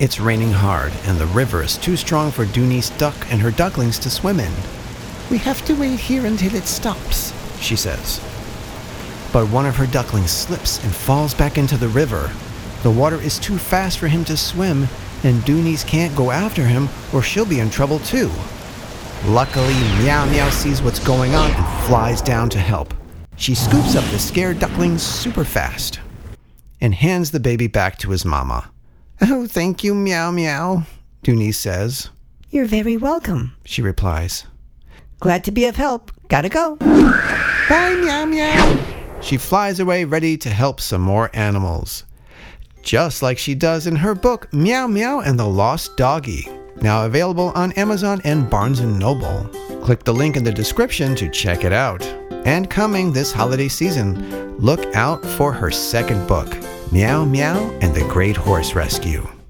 It's raining hard, and the river is too strong for Dooney's duck and her ducklings to swim in. "We have to wait here until it stops," she says. But one of her ducklings slips and falls back into the river. The water is too fast for him to swim, and Dooney's can't go after him or she'll be in trouble too. Luckily, Meow Meow sees what's going on and flies down to help. She scoops up the scared duckling super fast and hands the baby back to his mama. "Oh, thank you, Meow Meow," Dooney says. "You're very welcome," she replies. "Glad to be of help. Gotta go." "Bye, Meow Meow." She flies away ready to help some more animals. Just like she does in her book, Meow Meow and the Lost Doggy. Now available on Amazon and Barnes & Noble. Click the link in the description to check it out. And coming this holiday season, look out for her second book, Meow Meow and the Great Horse Rescue.